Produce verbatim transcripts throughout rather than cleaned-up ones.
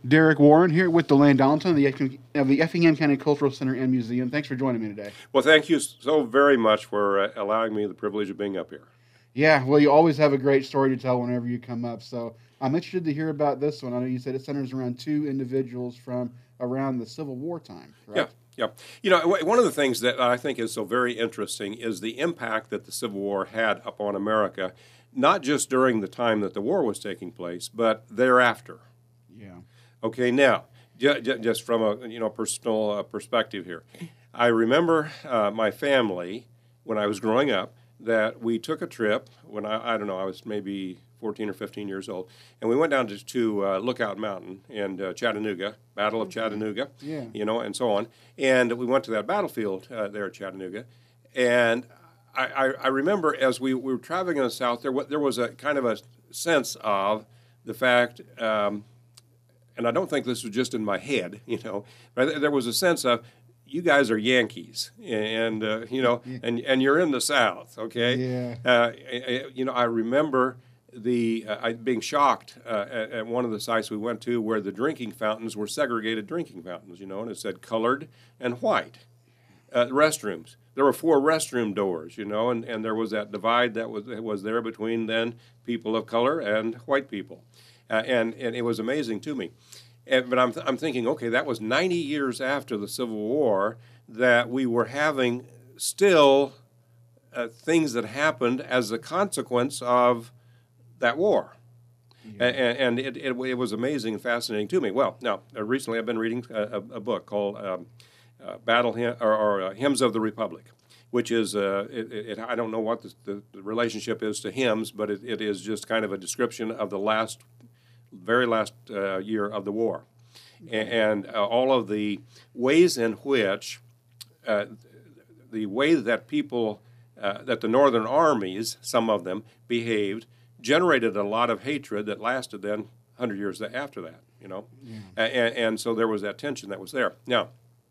Derek Warren here with Deland Donaldson of the, Effingham- of the Effingham County Cultural Center and Museum. Thanks for joining me today. Well, thank you so very much for uh, allowing me the privilege of being up here. Yeah, well, you always have a great story to tell whenever you come up. So I'm interested to hear about this one. I know you said it centers around two individuals from around the Civil War time, Yeah, correct? yeah. You know, w- one of the things that I think is so very interesting is the impact that the Civil War had upon America, not just during the time that the war was taking place, but thereafter. Yeah. Okay, now, j- j- just from a you know personal uh, perspective here, I remember uh, my family when I was growing up that we took a trip when I I don't know I was maybe fourteen or fifteen years old, and we went down to, to uh, Lookout Mountain in uh, Chattanooga, Battle of Chattanooga, Yeah. you know, and so on, and we went to that battlefield uh, there at Chattanooga, and I, I, I remember as we, we were traveling in the South, there wa- there was a kind of a sense of the fact. Um, and I don't think this was just in my head, you know, but there was a sense of, you guys are Yankees, and uh, you know, and and you're in the South, okay? Yeah. Uh, you know, I remember the uh, I being shocked uh, at, at one of the sites we went to where the drinking fountains were segregated drinking fountains, you know, and it said colored and white. Uh, restrooms. There were four restroom doors, you know, and, and there was that divide that was was there between then people of color and white people. Uh, and, and it was amazing to me. And, but I'm, th- I'm thinking, okay, that was ninety years after the Civil War that we were having still uh, things that happened as a consequence of that war. Yeah. And, and it, it, it was amazing and fascinating to me. Well, now, uh, recently I've been reading a, a, a book called um, uh, Battle Hymn, or, or uh, Hymns of the Republic, which is, uh, it, it, I don't know what the, the, the relationship is to hymns, but it, it is just kind of a description of the last very last uh, year of the war, and, and uh, all of the ways in which uh, the way that people, uh, that the northern armies, some of them, behaved, generated a lot of hatred that lasted then one hundred years after that, you know, Yeah. and, and so there was that tension that was there. Now,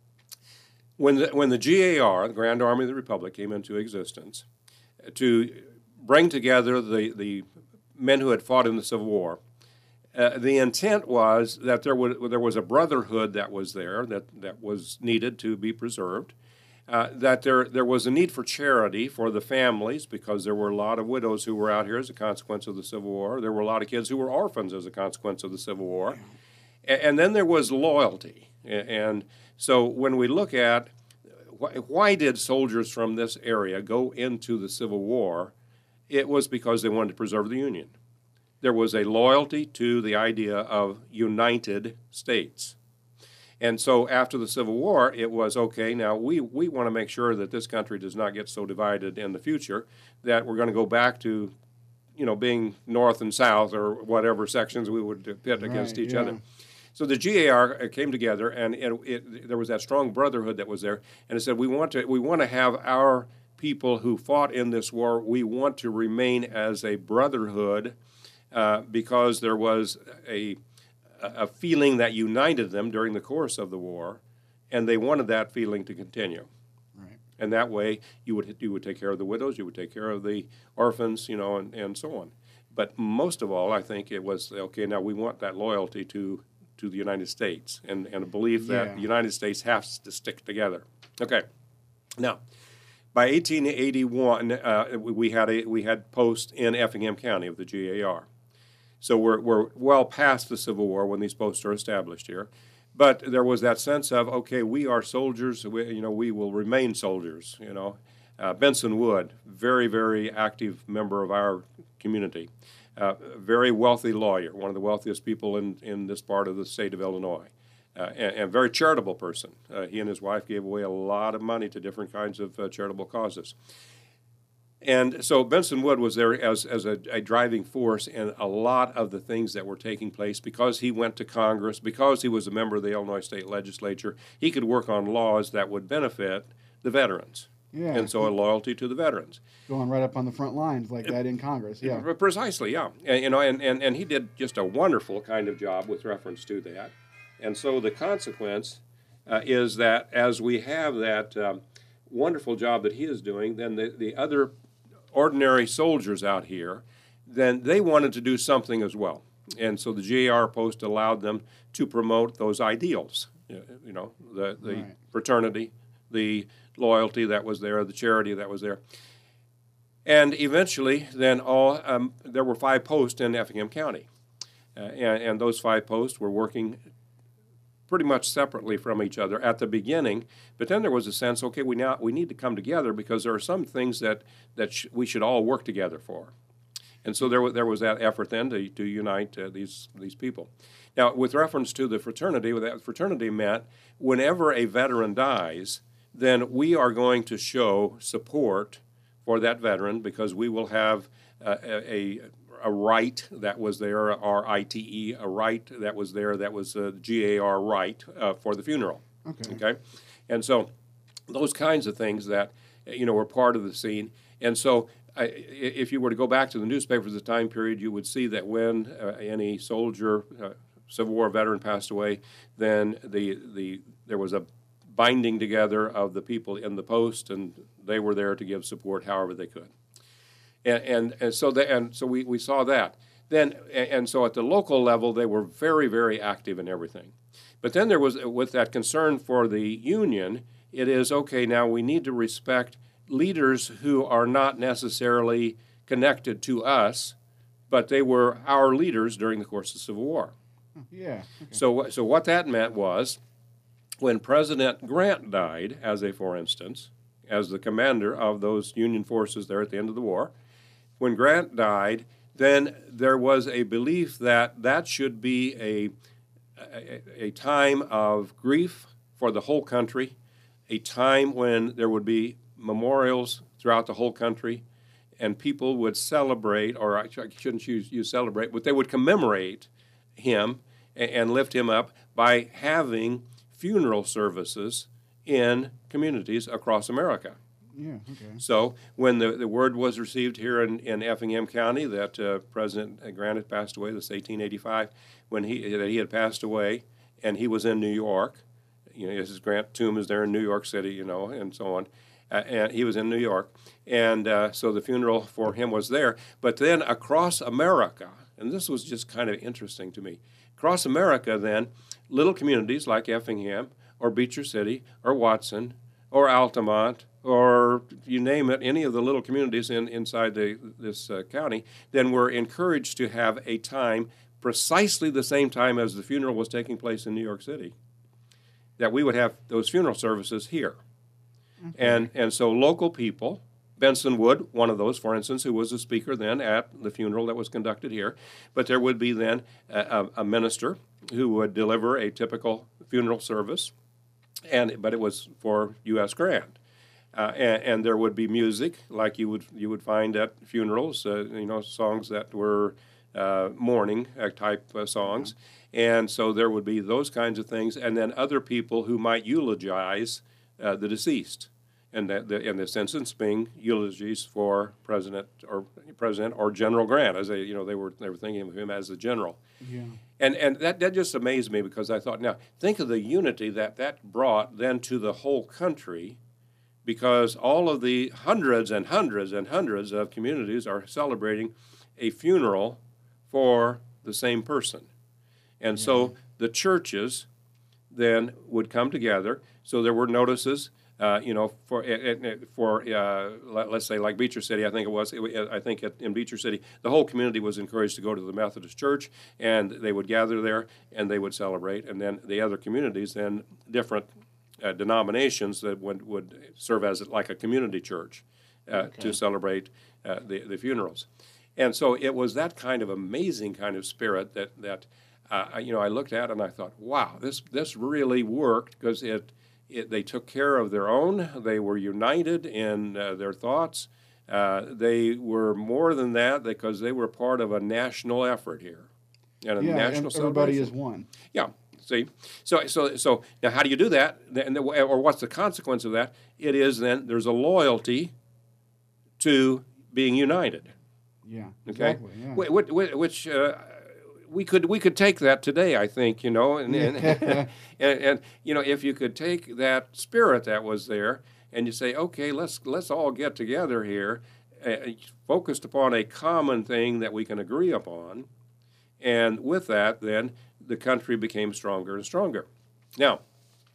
when the, when the G A R, the Grand Army of the Republic, came into existence to bring together the, the men who had fought in the Civil War, Uh, the intent was that there was, there was a brotherhood that was there that, that was needed to be preserved, uh, that there, there was a need for charity for the families because there were a lot of widows who were out here as a consequence of the Civil War. There were a lot of kids who were orphans as a consequence of the Civil War. And, and then there was loyalty. And so when we look at why, why did soldiers from this area go into the Civil War, it was because they wanted to preserve the Union. There was a loyalty to the idea of United States. And so after the Civil War, it was, okay, now we, we want to make sure that this country does not get so divided in the future that we're going to go back to, you know, being North and South or whatever sections we would pit against Right, each yeah. other. So the G A R came together, and it, it, there was that strong brotherhood that was there, and it said, we want to, we want to have our people who fought in this war, we want to remain as a brotherhood, Uh, because there was a, a feeling that united them during the course of the war, and they wanted that feeling to continue. Right. And that way, you would you would take care of the widows, you would take care of the orphans, you know, and, and so on. But most of all, I think it was, okay, now we want that loyalty to, to the United States and, and a belief that Yeah. the United States has to stick together. Okay, now, by eighteen eighty-one, uh, we had a we had posts in Effingham County of the G A R. So we're, we're well past the Civil War when these posts are established here. But there was that sense of, okay, we are soldiers, we, you know, we will remain soldiers, you know. Uh, Benson Wood, very, very active member of our community, uh, very wealthy lawyer, one of the wealthiest people in, in this part of the state of Illinois, uh, and, and very charitable person. Uh, he and his wife gave away a lot of money to different kinds of uh, charitable causes. And so Benson Wood was there as, as a, a driving force in a lot of the things that were taking place because he went to Congress, because he was a member of the Illinois State Legislature. He could work on laws that would benefit the veterans. Yeah. And so a loyalty to the veterans. Going right up on the front lines like that in Congress. Yeah. Precisely, yeah. And, you know, and, and, and he did just a wonderful kind of job with reference to that. And so the consequence uh, is that as we have that um, wonderful job that he is doing, then the, the other ordinary soldiers out here, then they wanted to do something as well. And so the G A R post allowed them to promote those ideals, you know, the, the Right. fraternity, the loyalty that was there, the charity that was there. And eventually, then all um, there were five posts in Effingham County, uh, and, and those five posts were working pretty much separately from each other at the beginning. But then there was a sense, okay, we now we need to come together because there are some things that that sh- we should all work together for. And so there was there was that effort then to to unite uh, these these people. Now, with reference to the fraternity, what that fraternity meant, whenever a veteran dies, then we are going to show support for that veteran because we will have uh, a, a right that was there, R I T E, a right that was there that was a G A R right uh, for the funeral. Okay. Okay? And so those kinds of things that, you know, were part of the scene. And so I, if you were to go back to the newspapers of the time period, you would see that when uh, any soldier, uh, Civil War veteran passed away, then the, the there was a binding together of the people in the post, and they were there to give support however they could. And, and, and so the, and so we, we saw that. Then and so at the local level, they were very, very active in everything. But then there was, with that concern for the union, it is, okay, now we need to respect leaders who are not necessarily connected to us, but they were our leaders during the course of the Civil War. Yeah. Okay. So, so what that meant was, when President Grant died, as a for instance, as the commander of those Union forces there at the end of the war, when Grant died, then there was a belief that that should be a, a, a time of grief for the whole country, a time when there would be memorials throughout the whole country, and people would celebrate, or I shouldn't use, use celebrate, but they would commemorate him and, and lift him up by having funeral services in communities across America. Yeah, okay. So when the, the word was received here in, in Effingham County that uh, President Grant had passed away, this eighteen eighty-five, when he that he had passed away, and he was in New York, you know, his Grant tomb is there in New York City, you know, and so on. Uh, and he was in New York, and uh, so the funeral for him was there. But then across America, and this was just kind of interesting to me, across America then, little communities like Effingham or Beecher City or Watson or Altamont or you name it, any of the little communities in, inside the, this uh, county, then were encouraged to have a time precisely the same time as the funeral was taking place in New York City, that we would have those funeral services here. Okay. And, and so local people, Benson Wood, one of those, for instance, who was a speaker then at the funeral that was conducted here, but there would be then a, a minister who would deliver a typical funeral service, and but it was for U S Grant. Uh, and, and there would be music like you would you would find at funerals, uh, you know, songs that were uh, mourning uh, type uh, songs, and so there would be those kinds of things, and then other people who might eulogize uh, the deceased, and that the, in this instance being eulogies for President or President or General Grant, as they you know they were they were thinking of him as the general. Yeah. And and that, that just amazed me because I thought, now think of the unity that that brought then to the whole country, because all of the hundreds and hundreds and hundreds of communities are celebrating a funeral for the same person. And yeah. So the churches then would come together. So there were notices, uh, you know, for for uh, let's say like Beecher City, I think it was. I think in Beecher City, the whole community was encouraged to go to the Methodist Church, and they would gather there and they would celebrate. And then the other communities, then different uh, denominations that would, would serve as like a community church uh, okay. to celebrate uh, the the funerals. And so it was that kind of amazing kind of spirit that that uh, you know I looked at and I thought, wow, this this really worked, because it. It, they took care of their own. They were united in uh, their thoughts. Uh, they were more than that because they were part of a national effort here, and a yeah, national and everybody celebration. is one. Yeah. See, so so so now, how do you do that? And the, or what's the consequence of that? It is then there's a loyalty to being united. Yeah. Okay. Exactly. Yeah. Which, which uh, we could we could take that today, I think, you know, and and, and and you know, if you could take that spirit that was there and you say, okay, let's let's all get together here, uh, focused upon a common thing that we can agree upon, And with that, then, the country became stronger and stronger. Now,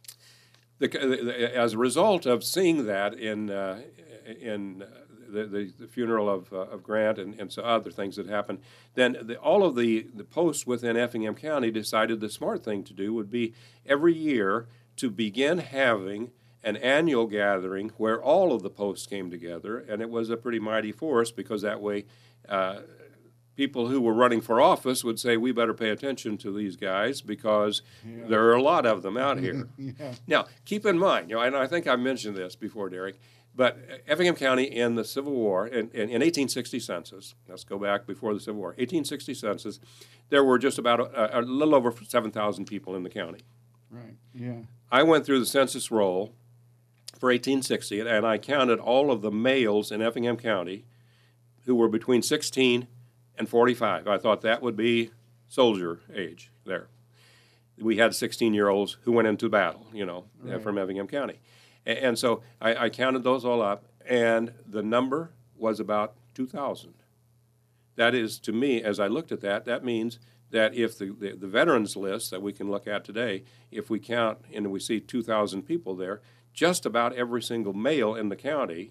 the, the, as a result of seeing that in, uh, in the, the, the funeral of, uh, of Grant and, and so other things that happened, then the, all of the, the posts within Effingham County decided the smart thing to do would be every year to begin having an annual gathering where all of the posts came together, and it was a pretty mighty force because that way uh, people who were running for office would say, we better pay attention to these guys because yeah. there are a lot of them out here. yeah. Now, keep in mind, you know, and I think I mentioned this before, Derek, but Effingham County in the Civil War, in, in, in eighteen sixty census, let's go back before the Civil War, eighteen sixty census, there were just about a, a little over seven thousand people in the county. Right, yeah. I went through the census roll for eighteen sixty, and I counted all of the males in Effingham County who were between sixteen and forty-five. I thought that would be soldier age there. We had sixteen-year-olds who went into battle, you know, right. from Effingham County. And, and so I, I counted those all up, and the number was about two thousand. That is, to me, as I looked at that, that means that if the, the, the veterans list that we can look at today, if we count and we see two thousand people there, just about every single male in the county,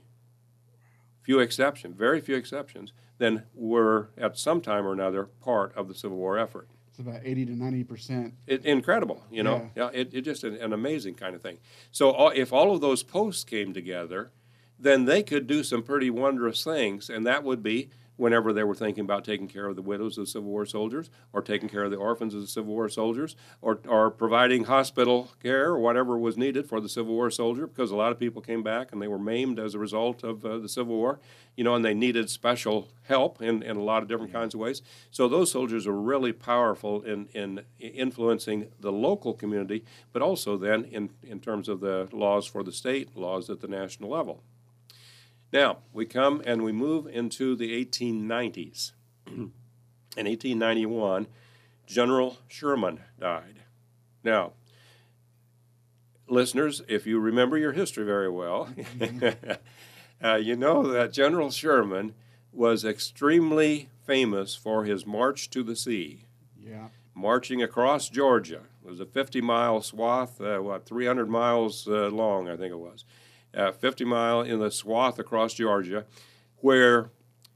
few exceptions, very few exceptions, then were at some time or another part of the Civil War effort. It's about eighty to ninety percent. It, incredible, you know. Yeah, yeah it, it just an, an amazing kind of thing. So all, if all of those posts came together, then they could do some pretty wondrous things, and that would be whenever they were thinking about taking care of the widows of the Civil War soldiers, or taking care of the orphans of the Civil War soldiers, or, or providing hospital care or whatever was needed for the Civil War soldier, because a lot of people came back and they were maimed as a result of uh, the Civil War, you know, and they needed special help in, in a lot of different kinds of ways. So those soldiers are really powerful in, in influencing the local community, but also then in, in terms of the laws for the state, laws at the national level. Now, we come and we move into the eighteen nineties. In eighteen ninety-one, General Sherman died. Now, listeners, if you remember your history very well, uh, you know that General Sherman was extremely famous for his march to the sea. Yeah. Marching across Georgia. It was a fifty-mile swath, uh, what, three hundred miles uh, long, I think it was. Uh, fifty mile in the swath across Georgia, where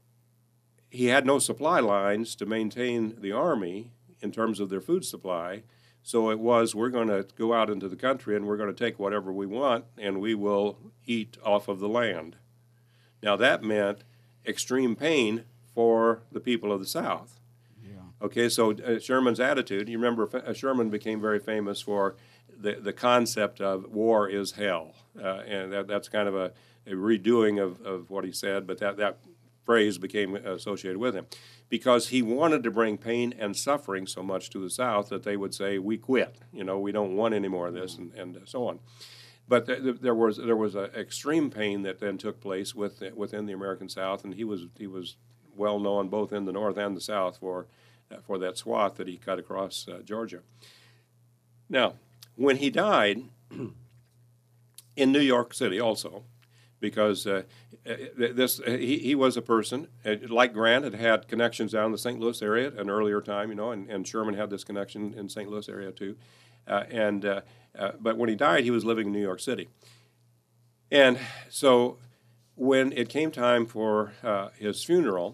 he had no supply lines to maintain the army in terms of their food supply. So it was, we're going to go out into the country and we're going to take whatever we want and we will eat off of the land. Now that meant extreme pain for the people of the South. Yeah. Okay, so uh, Sherman's attitude, you remember uh, Sherman became very famous for the, the concept of war is hell. Uh, and that, that's kind of a, a redoing of, of what he said, but that, that phrase became associated with him because he wanted to bring pain and suffering so much to the South that they would say, we quit, you know, we don't want any more of this, and, and so on. But th- there was there was a extreme pain that then took place with, within the American South, and he was he was well known both in the North and the South for, uh, for that swath that he cut across uh, Georgia. Now, when he died, in New York City also, because uh, this uh, he, he was a person, uh, like Grant had had connections down in the Saint Louis area at an earlier time, you know, and, and Sherman had this connection in Saint Louis area too. Uh, and uh, uh, but when he died, he was living in New York City. And so when it came time for uh, his funeral,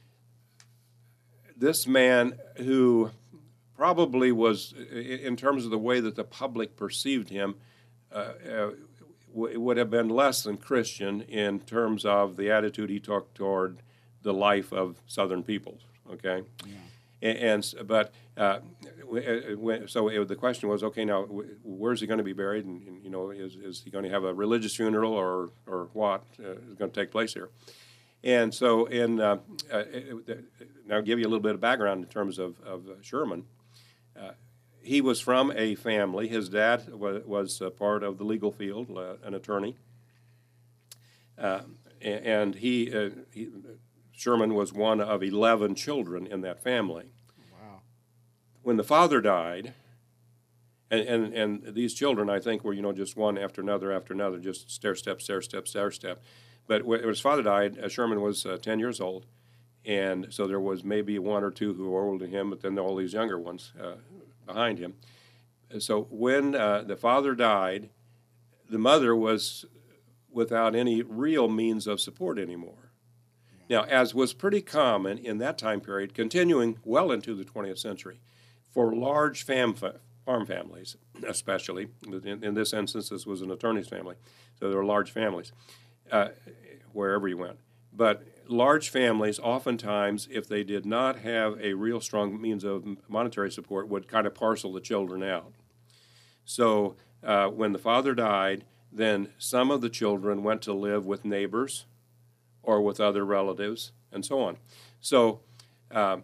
this man who probably was, in terms of the way that the public perceived him, uh, uh, w- would have been less than Christian in terms of the attitude he took toward the life of Southern peoples. Okay, yeah. and, and but uh, when, so it, the question was, okay, now where's he going to be buried? And, and you know, is is he going to have a religious funeral or or what uh, is going to take place here? And so, in uh, uh, now, I'll give you a little bit of background in terms of of uh, Sherman. Uh, he was from a family. His dad was, was a part of the legal field, uh, an attorney, uh, and he, uh, he Sherman was one of eleven children in that family. Wow! When the father died, and, and and these children, I think, were you know just one after another after another, just stair step, stair step, stair step. But when his father died, uh, Sherman was uh, ten years old. And so there was maybe one or two who were older than him, but then all these younger ones uh, behind him. So when uh, the father died, the mother was without any real means of support anymore. Now, as was pretty common in that time period, continuing well into the twentieth century, for large fam fa farm families, especially, in, in this instance, this was an attorney's family, so there were large families, uh, wherever you went. But large families, oftentimes, if they did not have a real strong means of monetary support, would kind of parcel the children out. So uh, when the father died, then some of the children went to live with neighbors or with other relatives, and so on. So uh,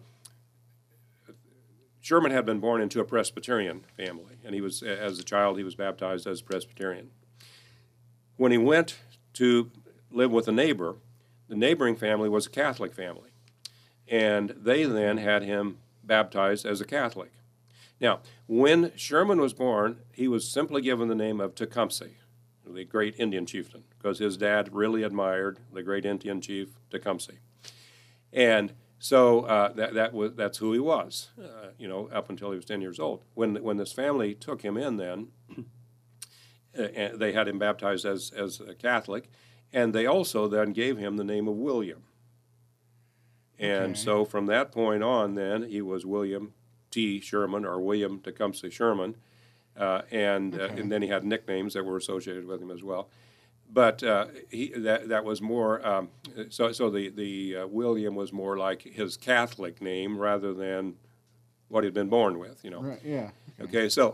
Sherman had been born into a Presbyterian family, and he was, as a child, he was baptized as a Presbyterian. When he went to live with a neighbor, the neighboring family was a Catholic family, and they then had him baptized as a Catholic. Now, when Sherman was born, he was simply given the name of Tecumseh, the great Indian chieftain, because his dad really admired the great Indian chief Tecumseh. And so uh, that, that was, that's who he was, uh, you know, up until he was ten years old. When, when this family took him in then, uh, they had him baptized as, as a Catholic, and they also then gave him the name of William. And Okay. so from that point on then, he was William T. Sherman, or William Tecumseh Sherman, uh, and, uh, Okay. and then he had nicknames that were associated with him as well. But uh, he, that, that was more, um, so, so the, the uh, William was more like his Catholic name rather than what he'd been born with, you know. Right. Yeah. Okay, so,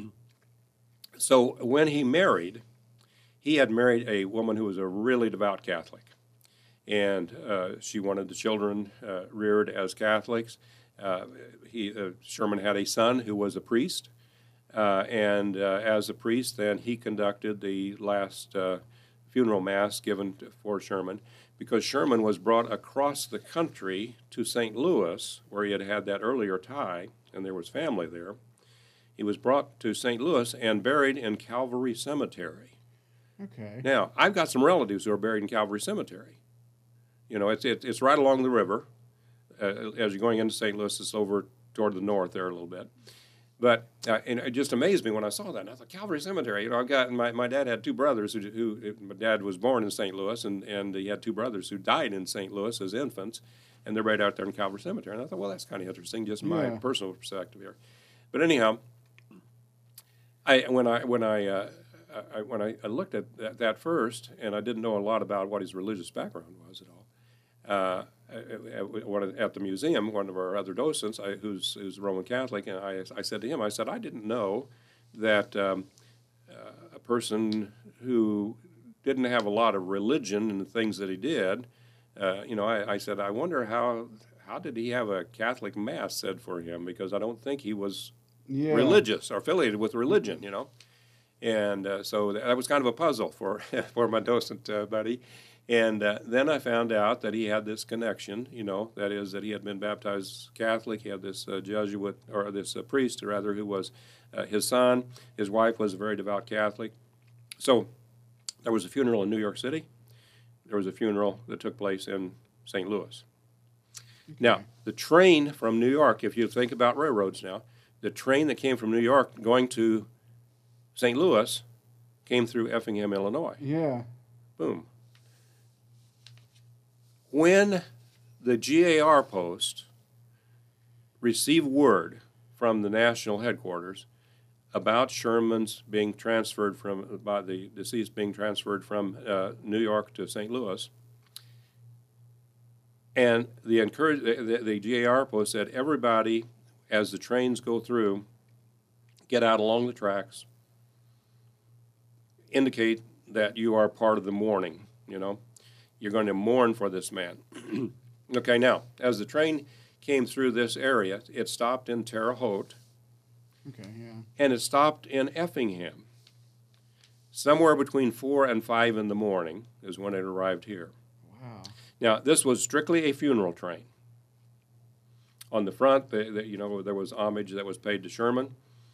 so when he married, he had married a woman who was a really devout Catholic, and uh, she wanted the children uh, reared as Catholics. Uh, he, uh, Sherman had a son who was a priest, uh, and uh, as a priest, then he conducted the last uh, funeral mass given to, for Sherman, because Sherman was brought across the country to Saint Louis, where he had had that earlier tie, and there was family there. He was brought to Saint Louis and buried in Calvary Cemetery. Okay. Now, I've got some relatives who are buried in Calvary Cemetery. You know, it's, it, it's right along the river. Uh, as you're going into Saint Louis, it's over toward the north there a little bit. But uh, and it just amazed me when I saw that. And I thought, Calvary Cemetery, you know, I've got, my, my dad had two brothers who, who, my dad was born in Saint Louis, and, and he had two brothers who died in Saint Louis as infants, and they're right out there in Calvary Cemetery. And I thought, well, that's kind of interesting, just my Yeah. personal perspective here. But anyhow, I when I when I uh, I, when I, I looked at that, that first, and I didn't know a lot about what his religious background was at all. Uh, at, at the museum, one of our other docents, I, who's, who's Roman Catholic, and I, I said to him, I said, I didn't know that um, uh, a person who didn't have a lot of religion in the things that he did, uh, you know, I, I said, I wonder how how did he have a Catholic mass said for him, because I don't think he was Yeah. religious or affiliated with religion, you know. And uh, so that was kind of a puzzle for, for my docent uh, buddy. And uh, then I found out that he had this connection, you know, that is that he had been baptized Catholic. He had this uh, Jesuit, or this uh, priest, rather, who was uh, his son. His wife was a very devout Catholic. So there was a funeral in New York City. There was a funeral that took place in Saint Louis. Okay. Now, the train from New York, if you think about railroads now, the train that came from New York going to Saint Louis came through Effingham, Illinois. Yeah. Boom. When the G A R post received word from the national headquarters about Sherman's being transferred from, about the deceased being transferred from uh, New York to Saint Louis, and the, encourage, the, the G A R post said, everybody, as the trains go through, get out along the tracks, indicate that you are part of the mourning, you know. You're going to mourn for this man. Okay, now, as the train came through this area, it stopped in Terre Haute. Okay, yeah. And it stopped in Effingham. Somewhere between four and five in the morning is when it arrived here. Wow. Now, this was strictly a funeral train. On the front, the, the, you know, there was homage that was paid to Sherman.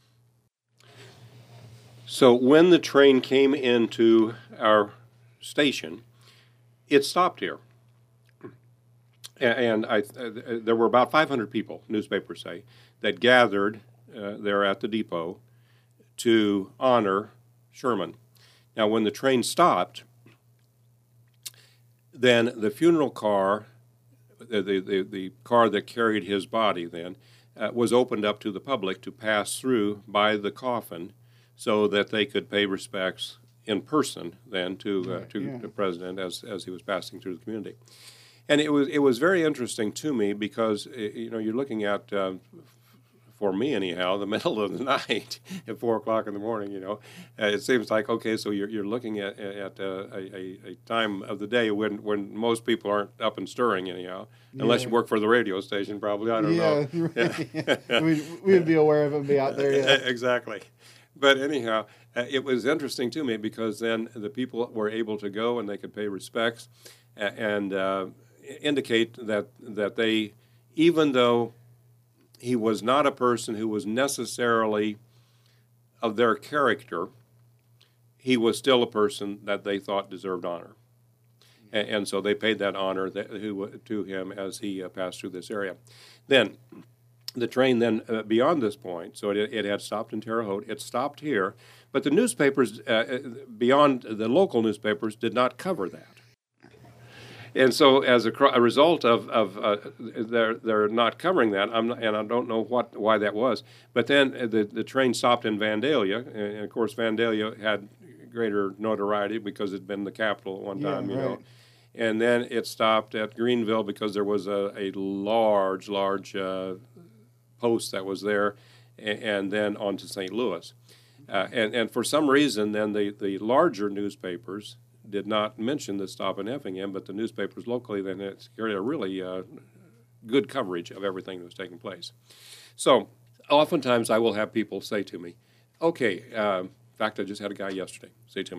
So when the train came into our station, it stopped here. A- And I, uh, there were about five hundred people, newspapers say, that gathered uh, there at the depot to honor Sherman. Now, when the train stopped, then the funeral car, the, the, the car that carried his body then, uh, was opened up to the public to pass through by the coffin so that they could pay respects in person then to, uh, to Yeah. the president as, as he was passing through the community. And it was, it was very interesting to me because, uh, you know, you're looking at, uh, for me anyhow, the middle of the night at four o'clock in the morning. You know, uh, it seems like okay. So you're you're looking at at uh, a, a time of the day when when most people aren't up and stirring anyhow, unless Yeah. you work for the radio station. Probably I don't yeah, know. yeah. we'd, we'd be aware of it and be out there. Yeah. Exactly. But anyhow, uh, it was interesting to me because then the people were able to go and they could pay respects a- and uh, indicate that that they, even though he was not a person who was necessarily of their character, he was still a person that they thought deserved honor. And, and so they paid that honor that, who, to him as he uh, passed through this area. Then the train then uh, beyond this point, so it, it had stopped in Terre Haute, it stopped here, but the newspapers uh, beyond the local newspapers did not cover that. And so, as a, a result of, of uh, they're, they're not covering that, I'm not, and I don't know what why that was. But then the, the train stopped in Vandalia, and of course Vandalia had greater notoriety because it'd been the capital at one Yeah, time, you right. know. And then it stopped at Greenville because there was a, a large, large uh, post that was there, and, and then on to Saint Louis. Uh, and, and for some reason, then the, the larger newspapers did not mention the stop in Effingham, but the newspapers locally then it's carried a really uh, good coverage of everything that was taking place. So oftentimes I will have people say to me, okay, uh, in fact, I just had a guy yesterday say to me,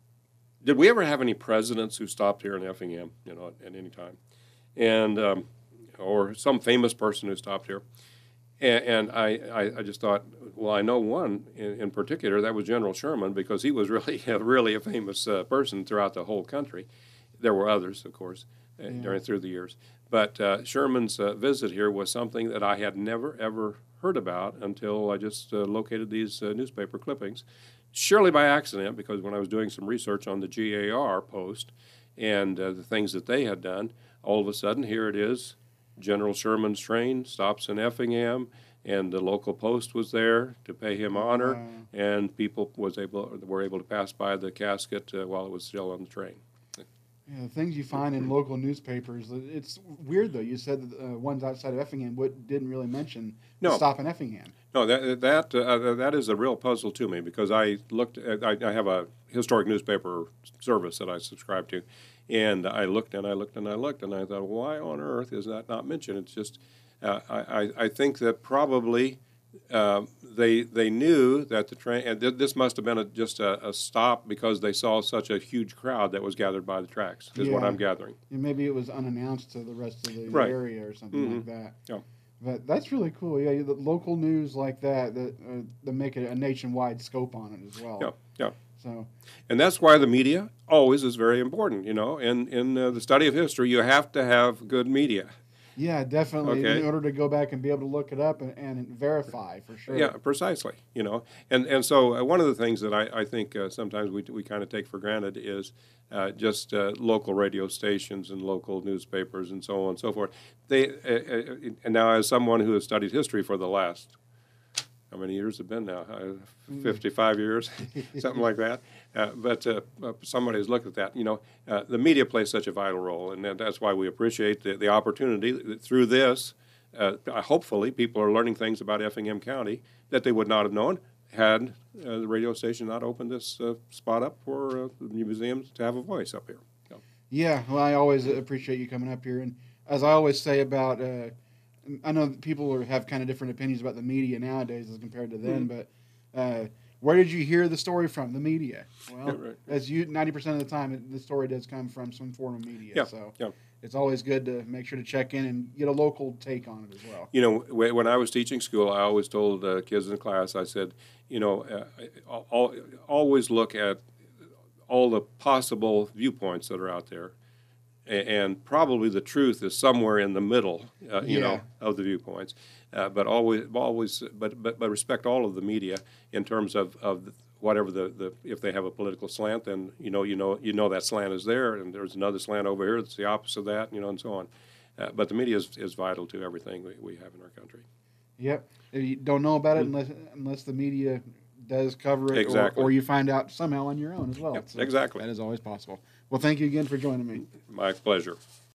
did we ever have any presidents who stopped here in Effingham, you know, at, at any time? And, um, or some famous person who stopped here. And, and I, I, I just thought, well, I know one in, in particular, that was General Sherman, because he was really, really a famous uh, person throughout the whole country. There were others, of course, uh, Yeah. during through the years. But uh, Sherman's uh, visit here was something that I had never, ever heard about until I just uh, located these uh, newspaper clippings, surely by accident, because when I was doing some research on the G A R post and uh, the things that they had done, all of a sudden, here it is. General Sherman's train stops in Effingham, and the local post was there to pay him honor, Wow. and people was able were able to pass by the casket uh, while it was still on the train. Yeah, the things you find in local newspapers. It's weird though. You said that uh, ones outside of Effingham what didn't really mention the No. stop in Effingham. No, that that uh, that is a real puzzle to me because I looked. At, I, I have a historic newspaper service that I subscribe to, and I looked and I looked and I looked and I thought, why on earth is that not mentioned? It's just, uh, I I think that probably uh, they they knew that the train. And th- this must have been a, just a, a stop because they saw such a huge crowd that was gathered by the tracks. Is what Yeah. I'm gathering. And maybe it was unannounced to the rest of the Right. area or something Mhm. like that. Yeah. But that's really cool. Yeah, the local news like that that uh, that make it a nationwide scope on it as well. Yeah, yeah. So And that's why the media always is very important. You know, in in uh, the study of history, you have to have good media. yeah, definitely. Okay. In order to go back and be able to look it up and, and verify for sure. Yeah, precisely. You know, and and so uh, one of the things that I I think uh, sometimes we we kind of take for granted is uh, just uh, local radio stations and local newspapers and so on and so forth. They uh, uh, and now as someone who has studied history for the last how many years have been now? Uh, fifty-five years, something like that. Uh, but uh, uh, somebody has looked at that. You know, uh, the media plays such a vital role, and that- that's why we appreciate the, the opportunity that through this. Uh, hopefully, people are learning things about Effingham County that they would not have known had uh, the radio station not opened this uh, spot up for uh, the museums to have a voice up here. So, Yeah, well, I always appreciate you coming up here, and as I always say about, uh, I know that people are, have kind of different opinions about the media nowadays as compared to then, Mm-hmm. but uh, where did you hear the story from? The media. Well, Yeah, right. as you ninety percent of the time, it, the story does come from some form of media. Yeah, So yeah. it's always good to make sure to check in and get a local take on it as well. You know, wh- when I was teaching school, I always told uh, kids in class, I said, you know, uh, al- always look at all the possible viewpoints that are out there a- and probably the truth is somewhere in the middle, uh, you Yeah. know, of the viewpoints. Uh, but always, always, but, but but respect all of the media in terms of of whatever the, the if they have a political slant, then you know you know you know that slant is there, and there's another slant over here that's the opposite of that, you know, and so on. Uh, but the media is, is vital to everything we, we have in our country. Yep. You don't know about it unless unless the media does cover it, Exactly. or, or you find out somehow on your own as well. Yep, So exactly. That is always possible. Well, thank you again for joining me. My pleasure.